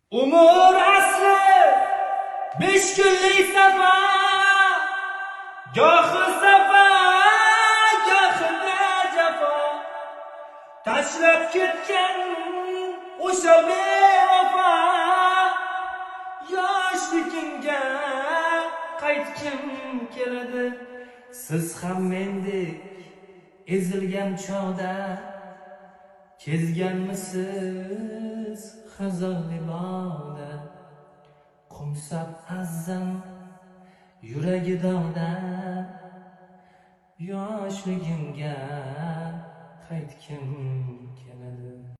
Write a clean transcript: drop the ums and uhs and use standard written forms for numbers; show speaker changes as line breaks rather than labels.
Umur asli 5 kunlik safar, gohi safar, gohida jafo. Tashlab ketgan o'sha bevafo, yoshligimga qaytgim keladi. Siz ham mendek ezilgan chog'da kezganmisiz xazonli bog'da? Qo'msab azzam yuragi dog'da, yoshligimga qaytgim keladi.